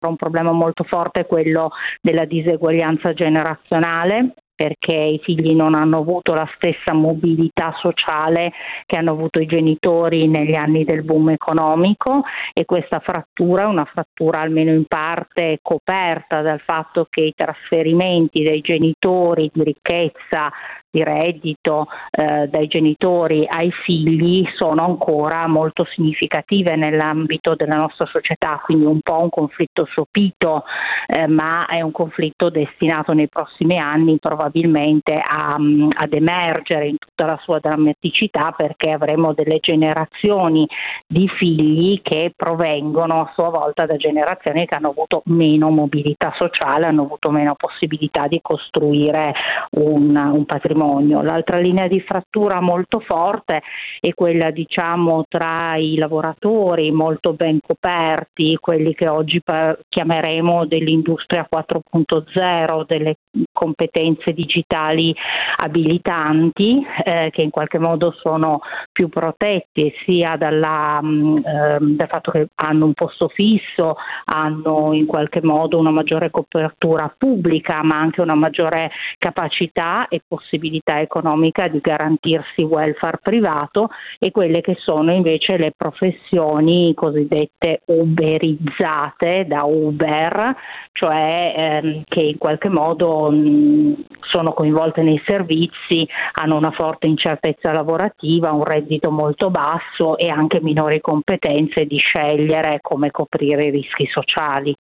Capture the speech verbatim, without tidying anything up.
Un problema molto forte è quello della diseguaglianza generazionale, perché i figli non hanno avuto la stessa mobilità sociale che hanno avuto i genitori negli anni del boom economico, e questa frattura è una frattura almeno in parte coperta dal fatto che i trasferimenti dei genitori di ricchezza, di reddito eh, dai genitori ai figli sono ancora molto significative nell'ambito della nostra società, quindi un po' un conflitto sopito, eh, ma è un conflitto destinato nei prossimi anni probabilmente a, ad emergere in tutta la sua drammaticità, perché avremo delle generazioni di figli che provengono a sua volta da generazioni che hanno avuto meno mobilità sociale, hanno avuto meno possibilità di costruire un, un patrimonio. L'altra linea di frattura molto forte è quella, diciamo, tra i lavoratori molto ben coperti, quelli che oggi chiameremo dell'industria quattro punto zero, delle competenze digitali abilitanti, eh, che in qualche modo sono più protetti sia dalla, mh, dal fatto che hanno un posto fisso, hanno in qualche modo una maggiore copertura pubblica, ma anche una maggiore capacità e possibilità economica di garantirsi welfare privato, e quelle che sono invece le professioni cosiddette uberizzate da Uber, cioè ehm, che in qualche modo mh, sono coinvolte nei servizi, hanno una forte incertezza lavorativa, un reddito molto basso e anche minori competenze di scegliere come coprire i rischi sociali.